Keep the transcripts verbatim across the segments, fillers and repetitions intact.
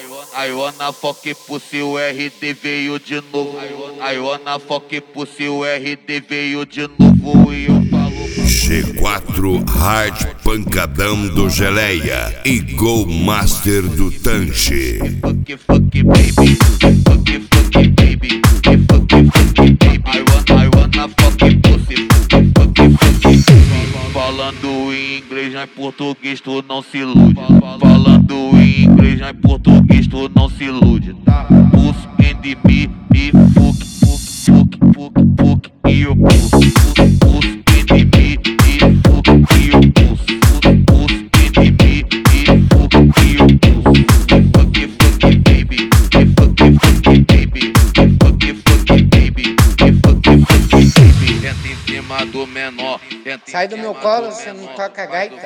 I wanna fuck pussy, o R D veio de novo. I wanna fuck pussy, o R D veio de novo. E eu falo G quatro Hard Pancadão do Geleia e Go Master do Tanche. Fuck, fuck, baby. Fuck, fuck, baby. Fuck, fuck, baby. I wanna, I wanna fuck pussy. Fuck, fuck, baby. Falando em inglês, já em português tu não se ilude. Falando em inglês, já em português tu não se ilude. Pussy and me, me fuck, fuck, fuck, fuck, fuck e eu pussy. Pussy and me, me fuck e eu pussy. Pussy and me, me fuck e eu pussy. Fuck, fuck, baby. Fuck, fuck, baby. Fuck, fuck, baby. Fuck, fuck, baby. Tenta em cima do menor. Sai do meu colo, você não toca gaita.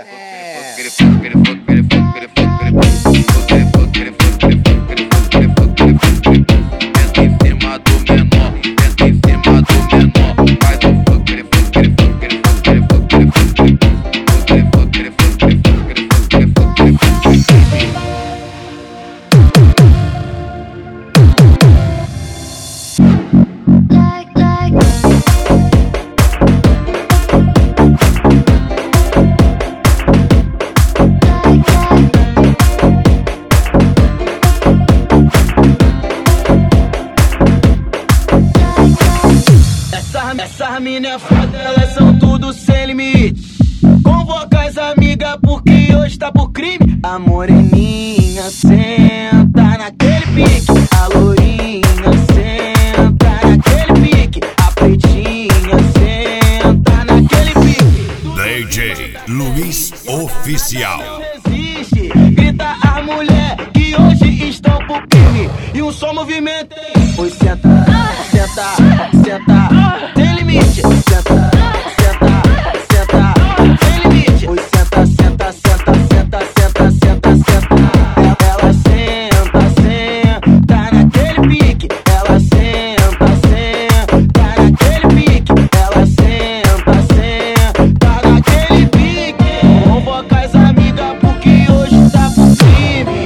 Essas mina é foda, elas são tudo sem limite. Convoca as amigas porque hoje tá por crime. A moreninha senta naquele pique. A lourinha senta naquele pique. A pretinha senta naquele pique. D J Luiz Oficial. Não resiste, grita as mulher que hoje estão por crime. E um só movimento. Oi, senta, senta, senta. Tem limite. Senta, senta, senta. Tem limite. Oi, senta, senta, senta, senta, senta, senta, senta. Ela senta, senta naquele pique. Ela senta, senta naquele pique. Ela senta, senta naquele pique. Convoca as amigas porque hoje tá por crime.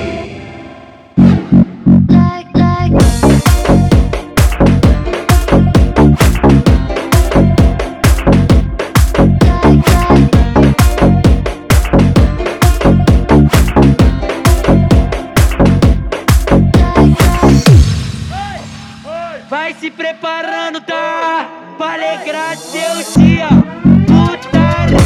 Vai se preparando, tá? Pra alegrar seu dia. Putaria.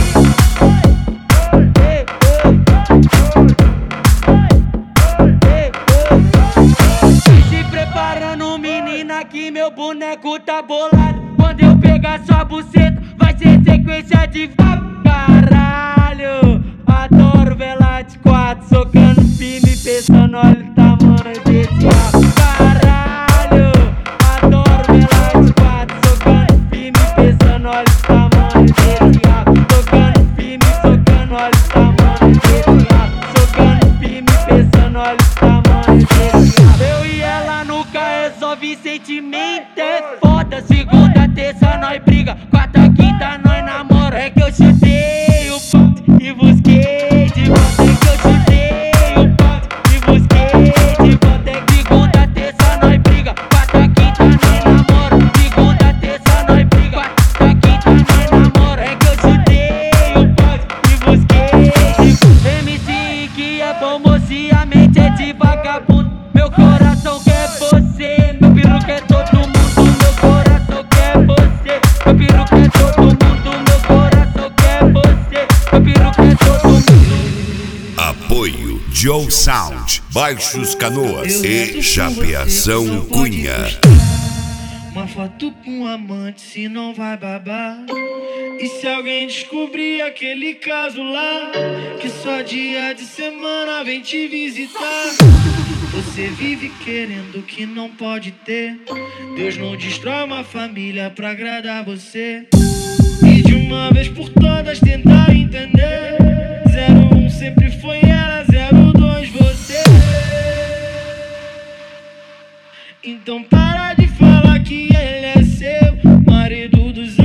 Vai se preparando, menina, que meu boneco tá bolado. Quando eu pegar sua buceta, vai ser sequência de caralho. Adoro vela de quatro, socando firme e pensando, olha o tamanho desse rabo. Caralho, adoro vela de quatro, socando firme e pensando, olha o tamanho desse rabo. Tocando firme, socando, olha o tamanho desse rabo. Socando firme e pensando, olha o tamanho desse rabo. Eu e ela nunca resolve sentimento, é foda. Segunda, terça, nós briga. Quarta, quinta, nós namora. É que eu chutei o ponto e busquei de volta. É que eu chutei o ponto e busquei de volta. É que segunda, terça, nós briga. Quarta, quinta, nós namora. Segunda, terça, nós briga. Quarta, quinta, nós namora. É que eu chutei o ponto e busquei de volta. M C que é bom, moço, e a mente é de vagabundo. Meu coração quer você, meu peru quer todo mundo. Meu coração quer você, meu peru quer todo mundo. Meu coração quer você, meu peru quer todo mundo. Apoio Joe Sound, Baixos Canoas e Chapeação Cunha. Uma foto com um amante, se não vai babar. E se alguém descobrir aquele caso lá, que só dia de semana vem te visitar. Você vive querendo o que não pode ter. Deus não destrói uma família pra agradar você. E de uma vez por todas tentar entender. Zero um sempre foi ela, zero dois você. Então para de falar que ele é seu marido dos anos.